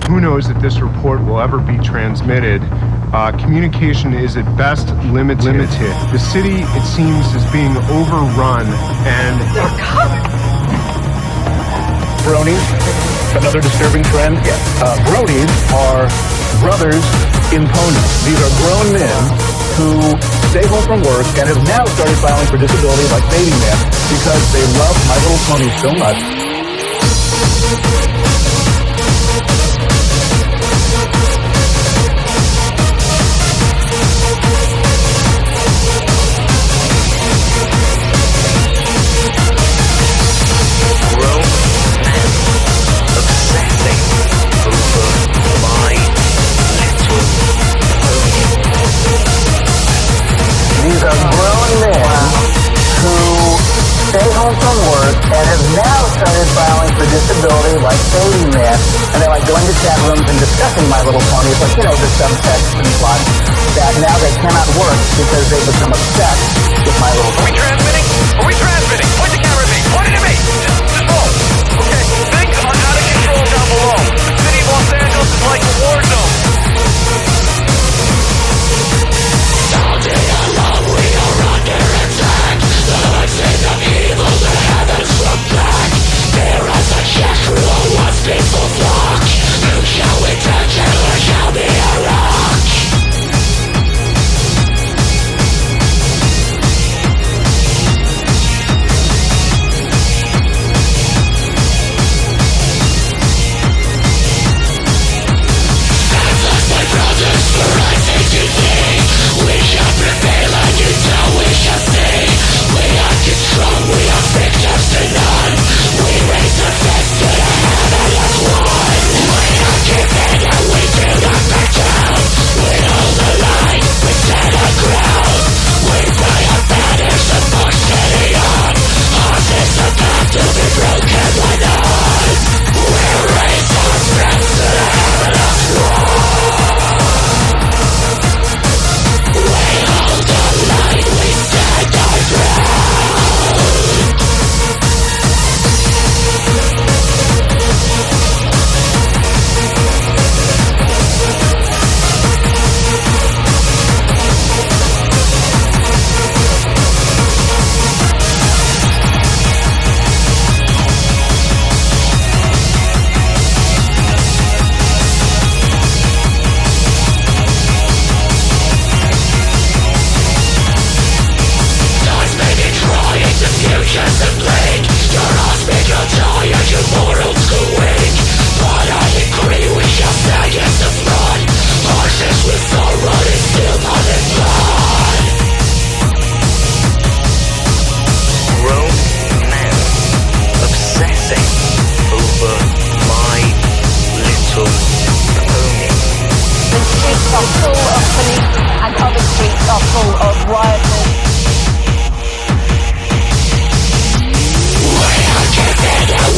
who knows if this report will ever be transmitted. Communication is at best limited. The city, it seems, is being overrun and... They're coming! Bronies, another disturbing trend. Bronies are brothers in ponies. These are grown men who stay home from work and have now started filing for disability like baby men because they love My Little Pony so much. These are grown men who stay home from work and have now started filing for disability like baby men. And they like going to chat rooms and discussing My Little Pony. It's like, you know, the subtext and plot that now they cannot work because they've become obsessed with My Little Pony. Are we transmitting? Are we transmitting? Point the camera at me. Point it at me. Just roll. Okay. Things are out of control down below. The city of Los Angeles is like a war zone. All day long we are under attack. The voices of evil, the heavens look black. There is a check through a once peaceful flock. Who shall we touch and who shall be a rock? Rioters.